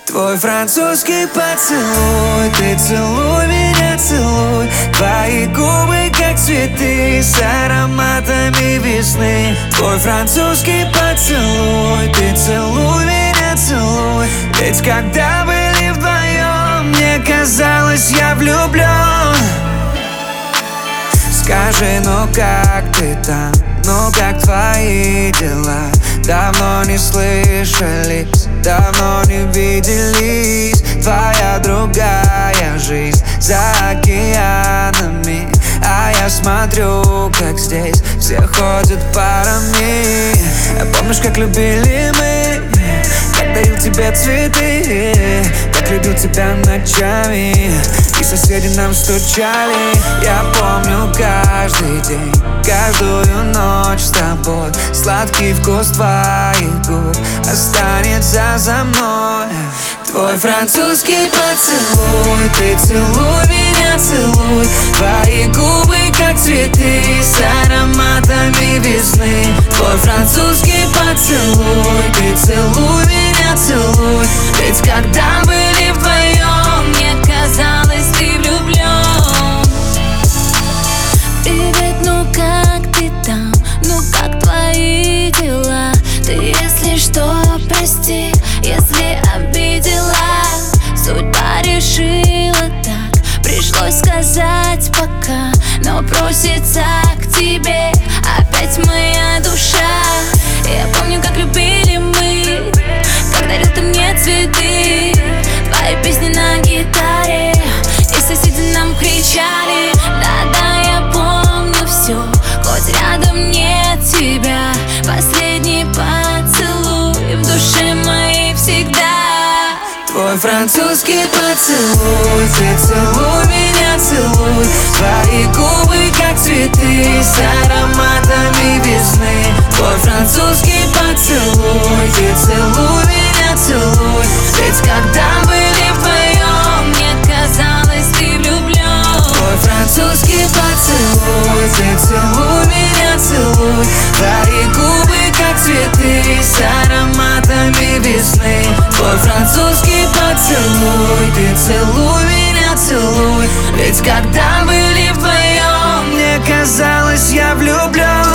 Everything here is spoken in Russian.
Твой французский поцелуй, ты целуй меня, целуй. Твои губы как цветы с ароматами весны. Твой французский поцелуй, ты целуй меня, целуй. Ведь когда были вдвоем, мне казалось, я влюблен. Скажи, ну как ты там, ну как твои дела? Давно не слышались, давно не виделись. Твоя другая жизнь за океанами, а я смотрю, как здесь все ходят парами. Помнишь, как любили мы, как дарил тебе цветы, как любил тебя ночами, и соседи нам стучали. Я помню каждый день, каждую ночь с тобой. Сладкий вкус твоих губ останется за мной. Твой французский поцелуй, ты целуй меня, целуй. Твои губы как цветы с ароматами весны. Твой французский поцелуй, ты целуй меня, целуй. Ведь когда были вдвоем, мне казалось, ты влюблен. Привет, ну как ты там, ну как твои дела? Ты, если что, прости, если обидела. Судьба решила так, пришлось сказать пока. Но просится к тебе опять моя душа. Я помню, как любили мы, как дарил ты мне цветы. Твои песни на гитаре, и соседи нам кричали. Да-да, я помню все, хоть рядом нет тебя. Последний поцелуй в душе моей всегда. Твой французский поцелуй, ты целуй меня, целуй. Твои губы как цветы с ароматами весны. Твой французский поцелуй, ты целуй меня, целуй. Ведь когда были вдвоем, мне казалось, ты влюблен. Твой французский поцелуй, ты целуй меня, целуй. Твои губы как цветы с ароматами весны. Твой французский поцелуй, ты целуй меня, целуй. Ведь когда были вдвоем, мне казалось, я влюблен.